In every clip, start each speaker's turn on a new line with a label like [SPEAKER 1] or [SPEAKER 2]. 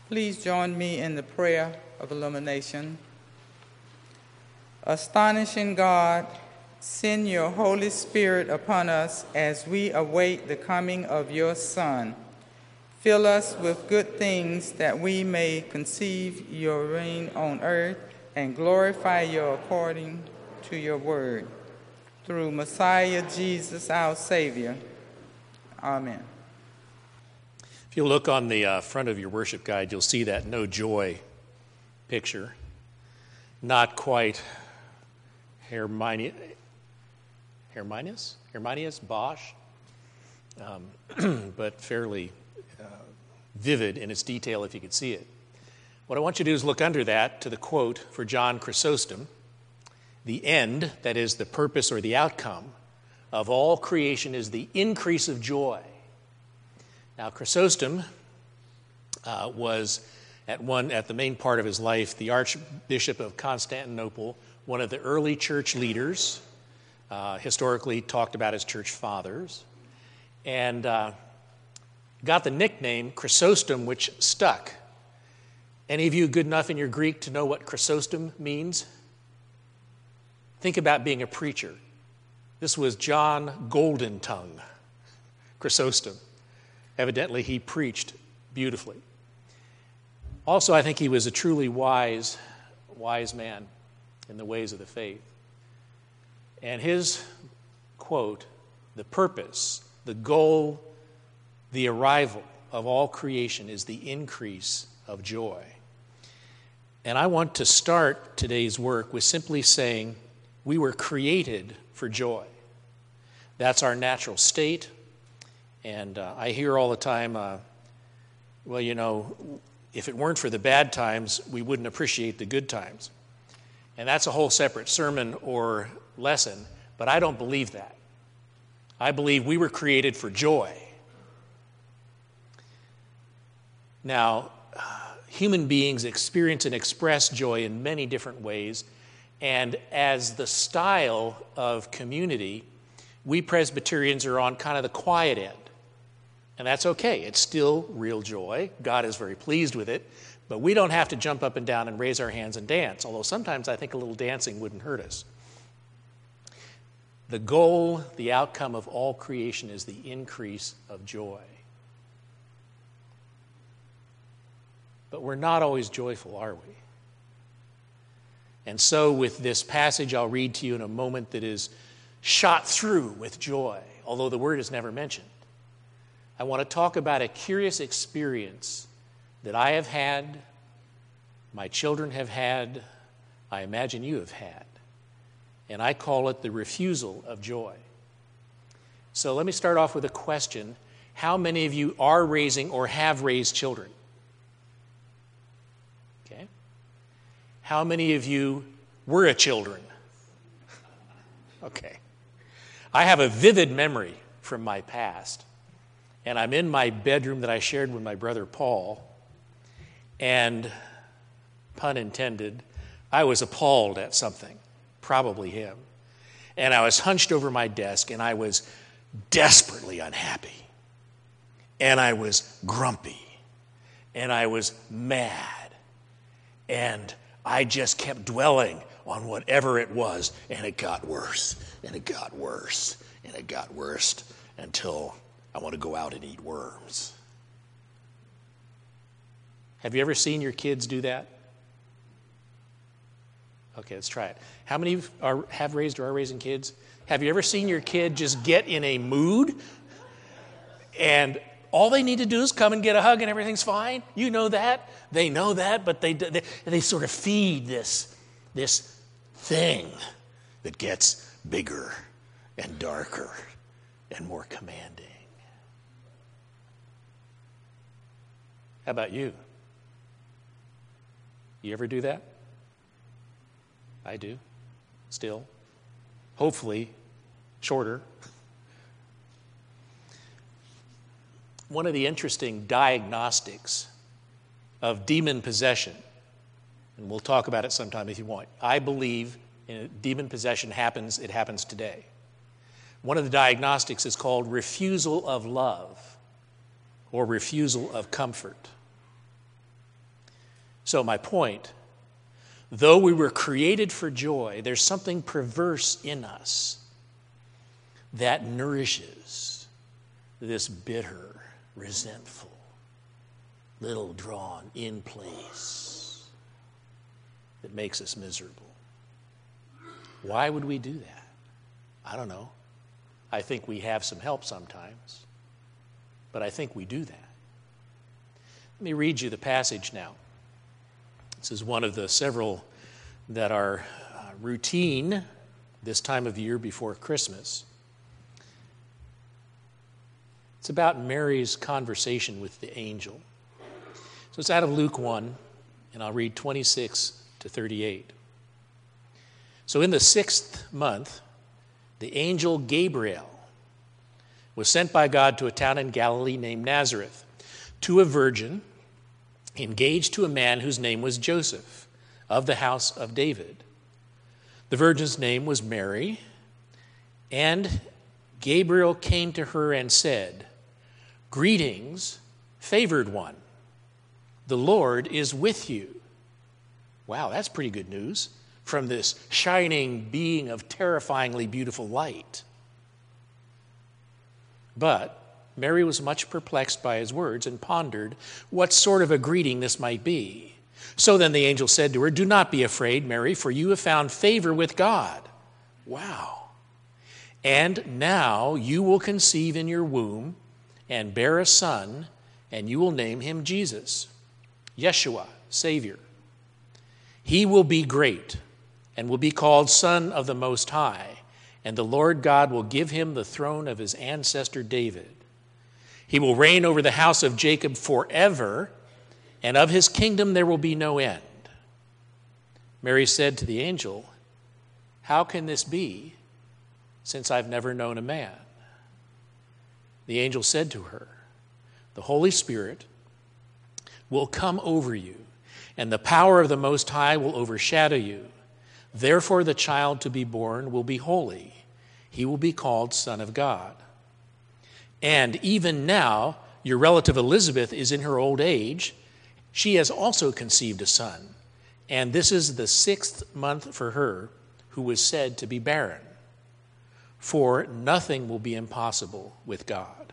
[SPEAKER 1] Please join me in the prayer of illumination. Astonishing God, send your Holy Spirit upon us as we await the coming of your Son. Fill us with good things that we may conceive your reign on earth and glorify you according to your word. Through Messiah Jesus, our Savior. Amen.
[SPEAKER 2] If you look on the front of your worship guide, you'll see that no joy picture. Not quite Herminius Bosch, but fairly vivid in its detail if you could see it. What I want you to do is look under that to the quote for John Chrysostom: "The end, that is the purpose or the outcome, of all creation is the increase of joy." Now, Chrysostom was at the main part of his life the Archbishop of Constantinople, one of the early church leaders, historically talked about as church fathers, and got the nickname Chrysostom, which stuck. Any of you good enough in your Greek to know what Chrysostom means? Think about being a preacher. This was John Goldentongue Chrysostom. Evidently, he preached beautifully. Also, I think he was a truly wise man in the ways of the faith. And his quote, "The purpose, the goal, the arrival of all creation is the increase of joy." And I want to start today's work with simply saying we were created for joy. That's our natural state. And I hear all the time, well, you know, if it weren't for the bad times, we wouldn't appreciate the good times. And that's a whole separate sermon or lesson, but I don't believe that. I believe we were created for joy. Now, human beings experience and express joy in many different ways, and as the style of community, we Presbyterians are on kind of the quiet end. And that's okay. It's still real joy. God is very pleased with it. But we don't have to jump up and down and raise our hands and dance, although sometimes I think a little dancing wouldn't hurt us. The goal, the outcome of all creation is the increase of joy. But we're not always joyful, are we? And so with this passage I'll read to you in a moment that is shot through with joy, although the word is never mentioned. I want to talk about a curious experience that I have had, my children have had, I imagine you have had. And I call it the refusal of joy. So let me start off with a question. How many of you are raising or have raised children? Okay. How many of you were a children? Okay. I have a vivid memory from my past. And I'm in my bedroom that I shared with my brother Paul, and, pun intended, I was appalled at something, probably him. And I was hunched over my desk, and I was desperately unhappy. And I was grumpy. And I was mad. And I just kept dwelling on whatever it was, and it got worse, and it got worse, and it got worse until I want to go out and eat worms. Have you ever seen your kids do that? Okay, let's try it. How many have raised or are raising kids? Have you ever seen your kid just get in a mood and all they need to do is come and get a hug and everything's fine? You know that. They know that, but they sort of feed this thing that gets bigger and darker and more commanding. How about you? You ever do that? I do. Still. Hopefully, shorter. One of the interesting diagnostics of demon possession, and we'll talk about it sometime if you want. I believe demon possession happens, it happens today. One of the diagnostics is called refusal of love or refusal of comfort. So my point, though we were created for joy, there's something perverse in us that nourishes this bitter, resentful, little drawn in place that makes us miserable. Why would we do that? I don't know. I think we have some help sometimes, but I think we do that. Let me read you the passage now. This is one of the several that are routine this time of year before Christmas. It's about Mary's conversation with the angel. So it's out of Luke 1, and I'll read 26 to 38. So in the 6th month, the angel Gabriel was sent by God to a town in Galilee named Nazareth, to a virgin engaged to a man whose name was Joseph, of the house of David. The virgin's name was Mary, and Gabriel came to her and said, "Greetings, favored one. The Lord is with you." Wow, that's pretty good news from this shining being of terrifyingly beautiful light. But Mary was much perplexed by his words and pondered what sort of a greeting this might be. So then the angel said to her, "Do not be afraid, Mary, for you have found favor with God." Wow. "And now you will conceive in your womb and bear a son, and you will name him Jesus, Yeshua, Savior. He will be great and will be called Son of the Most High, and the Lord God will give him the throne of his ancestor David. He will reign over the house of Jacob forever, and of his kingdom there will be no end." Mary said to the angel, "How can this be, since I've never known a man?" The angel said to her, "The Holy Spirit will come over you, and the power of the Most High will overshadow you. Therefore the child to be born will be holy. He will be called Son of God. And even now, your relative Elizabeth is in her old age. She has also conceived a son, and this is the 6th month for her who was said to be barren. For nothing will be impossible with God."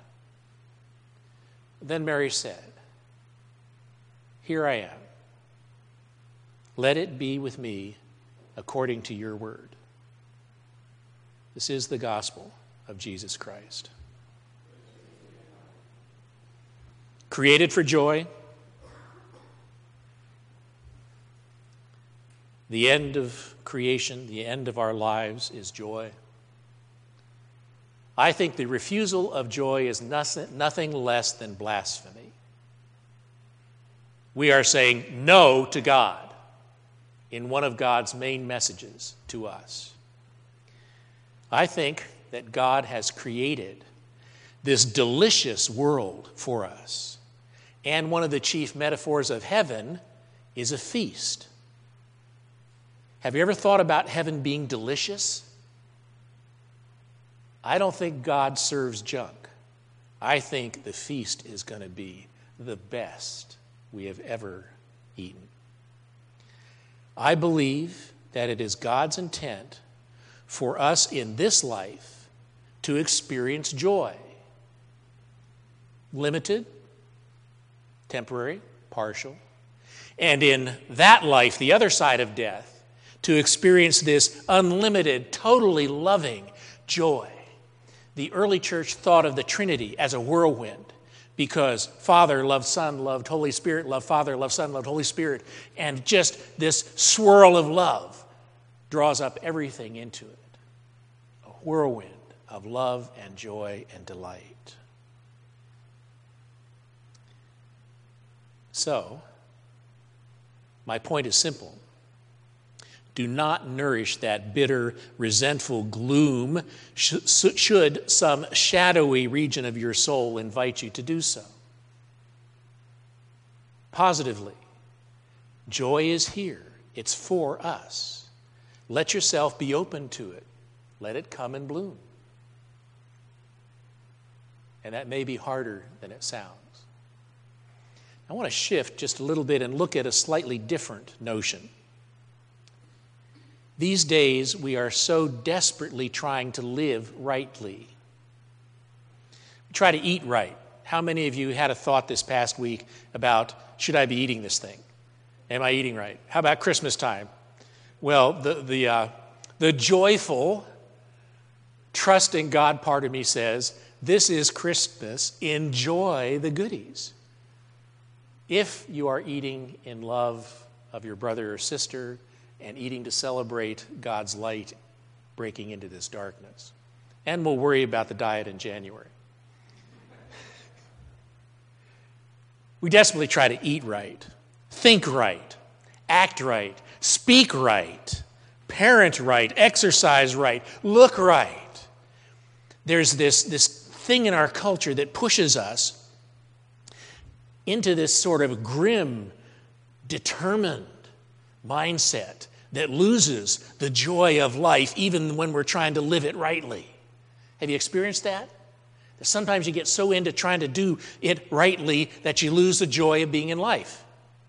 [SPEAKER 2] Then Mary said, "Here I am. Let it be with me according to your word." This is the gospel of Jesus Christ. Created for joy, the end of creation, the end of our lives is joy. I think the refusal of joy is nothing less than blasphemy. We are saying no to God in one of God's main messages to us. I think that God has created this delicious world for us, and one of the chief metaphors of heaven is a feast. Have you ever thought about heaven being delicious? I don't think God serves junk. I think the feast is going to be the best we have ever eaten. I believe that it is God's intent for us in this life to experience joy. Limited, temporary, partial. And in that life, the other side of death, to experience this unlimited, totally loving joy. The early church thought of the Trinity as a whirlwind, because Father loved Son, loved Holy Spirit, loved Father, loved Son, loved Holy Spirit, and just this swirl of love draws up everything into it. A whirlwind of love and joy and delight. So, my point is simple. Do not nourish that bitter, resentful gloom should some shadowy region of your soul invite you to do so. Positively, joy is here. It's for us. Let yourself be open to it. Let it come and bloom. And that may be harder than it sounds. I want to shift just a little bit and look at a slightly different notion. These days, we are so desperately trying to live rightly. We try to eat right. How many of you had a thought this past week about, should I be eating this thing? Am I eating right? How about Christmas time? Well, the joyful, trusting God part of me says, this is Christmas. Enjoy the goodies. If you are eating in love of your brother or sister and eating to celebrate God's light breaking into this darkness. And we'll worry about the diet in January. We desperately try to eat right, think right, act right, speak right, parent right, exercise right, look right. There's this thing in our culture that pushes us into this sort of grim, determined mindset that loses the joy of life even when we're trying to live it rightly. Have you experienced that? That sometimes you get so into trying to do it rightly that you lose the joy of being in life.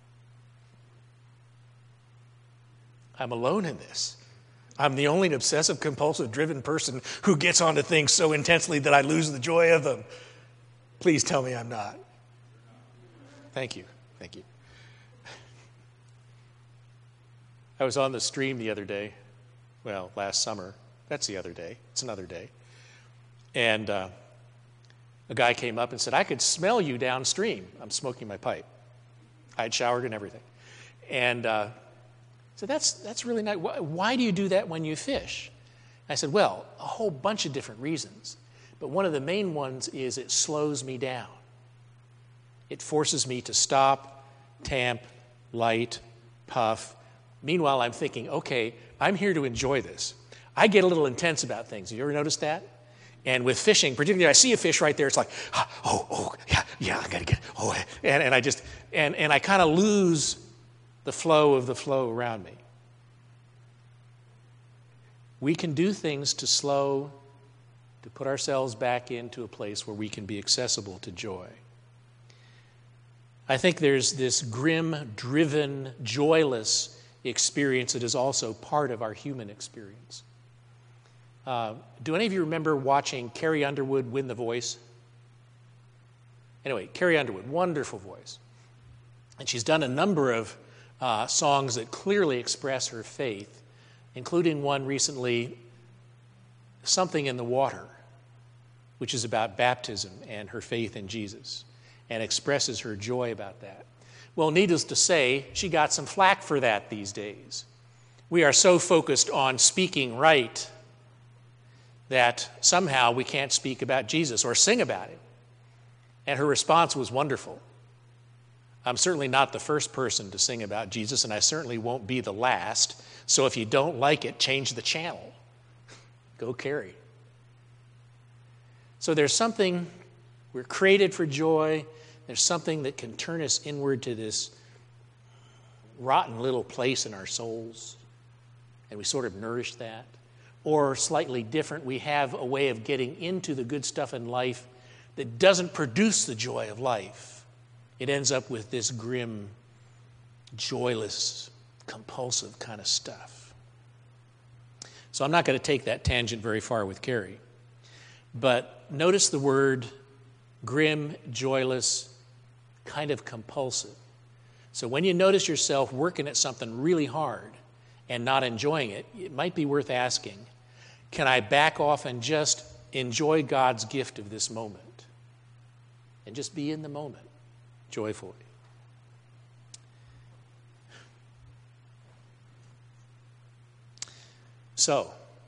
[SPEAKER 2] I'm alone in this. I'm the only obsessive, compulsive, driven person who gets onto things so intensely that I lose the joy of them. Please tell me I'm not. Thank you. Thank you. I was on the stream the other day. Well, last summer. That's the other day. It's another day. And a guy came up and said, I could smell you downstream. I'm smoking my pipe. I had showered and everything. And so that's really nice. Why do you do that when you fish? I said, well, a whole bunch of different reasons. But one of the main ones is it slows me down. It forces me to stop, tamp, light, puff. Meanwhile, I'm thinking, okay, I'm here to enjoy this. I get a little intense about things. Have you ever noticed that? And with fishing, particularly, I see a fish right there. It's like, yeah, I gotta get it. And I kind of lose the flow around me. We can do things to slow, to put ourselves back into a place where we can be accessible to joy. I think there's this grim, driven, joyless experience that is also part of our human experience. Do any of you remember watching Carrie Underwood win The Voice? Anyway, Carrie Underwood, wonderful voice. And she's done a number of songs that clearly express her faith, including one recently, Something in the Water, which is about baptism and her faith in Jesus, and expresses her joy about that. Well, needless to say, she got some flack for that these days. We are so focused on speaking right that somehow we can't speak about Jesus or sing about him. And her response was wonderful. I'm certainly not the first person to sing about Jesus, and I certainly won't be the last. So if you don't like it, change the channel. Go Carrie. So there's something, we're created for joy. There's something that can turn us inward to this rotten little place in our souls, and we sort of nourish that. Or slightly different, we have a way of getting into the good stuff in life that doesn't produce the joy of life. It ends up with this grim, joyless, compulsive kind of stuff. So I'm not going to take that tangent very far with Carrie. But notice the word grim, joyless, kind of compulsive. So when you notice yourself working at something really hard and not enjoying it, it might be worth asking, can I back off and just enjoy God's gift of this moment? And just be in the moment, joyfully. So,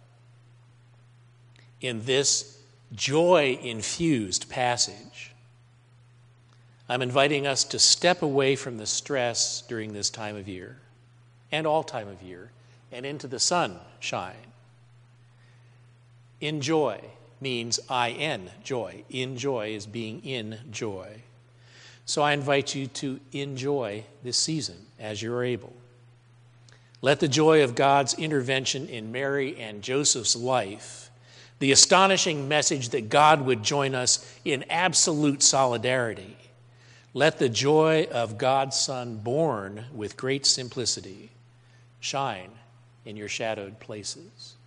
[SPEAKER 2] in this joy-infused passage, I'm inviting us to step away from the stress during this time of year, and all time of year, and into the sunshine. Enjoy means I-N, joy. Enjoy is being in joy. So I invite you to enjoy this season as you're able. Let the joy of God's intervention in Mary and Joseph's life, the astonishing message that God would join us in absolute solidarity, Let the joy of God's Son, born with great simplicity, shine in your shadowed places.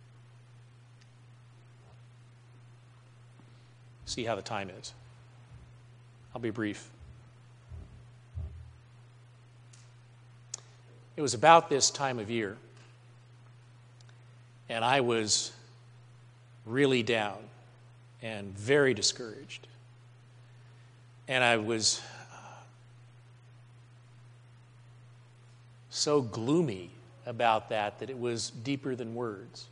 [SPEAKER 2] See how the time is. I'll be brief. It was about this time of year, and I was really down and very discouraged. And I was so gloomy about that it was deeper than words.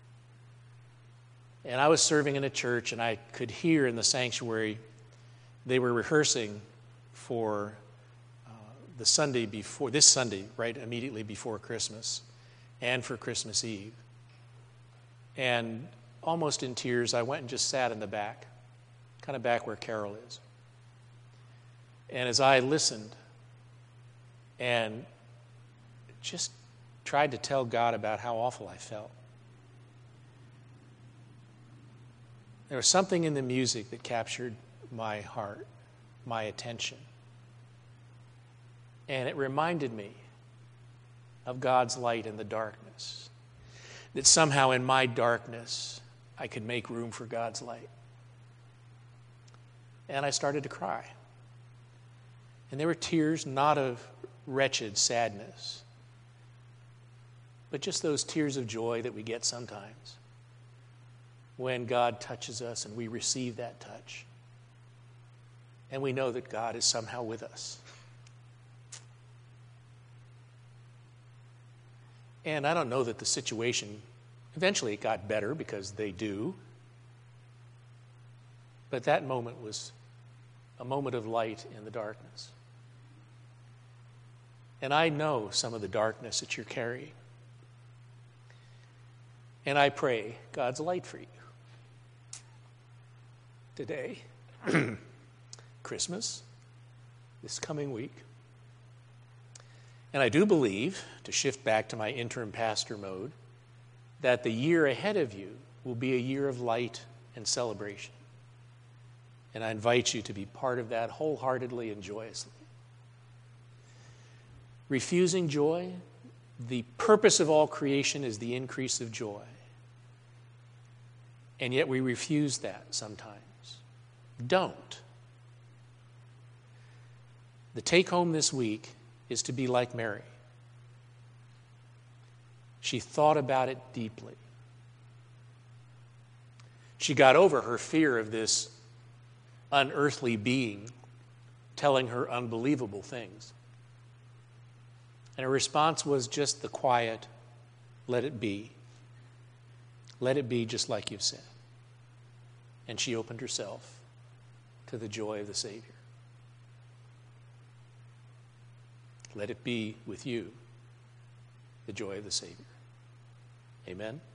[SPEAKER 2] And I was serving in a church, and I could hear in the sanctuary they were rehearsing for the Sunday before, this Sunday, right immediately before Christmas, and for Christmas Eve. And almost in tears, I went and just sat in the back, kind of back where Carol is. And as I listened and just tried to tell God about how awful I felt, there was something in the music that captured my heart, my attention. And it reminded me of God's light in the darkness, that somehow in my darkness I could make room for God's light. And I started to cry. And there were tears not of wretched sadness, but just those tears of joy that we get sometimes when God touches us and we receive that touch. And we know that God is somehow with us. And I don't know that the situation, eventually it got better because they do. But that moment was a moment of light in the darkness. And I know some of the darkness that you're carrying. And I pray God's light for you. Today, Christmas, this coming week. And I do believe, to shift back to my interim pastor mode, that the year ahead of you will be a year of light and celebration. And I invite you to be part of that wholeheartedly and joyously. Refusing joy, the purpose of all creation is the increase of joy. And yet we refuse that sometimes. Don't. The take home this week is to be like Mary. She thought about it deeply. She got over her fear of this unearthly being telling her unbelievable things. And her response was just the quiet, let it be. Let it be just like you've said. And she opened herself to the joy of the Savior. Let it be with you, the joy of the Savior. Amen.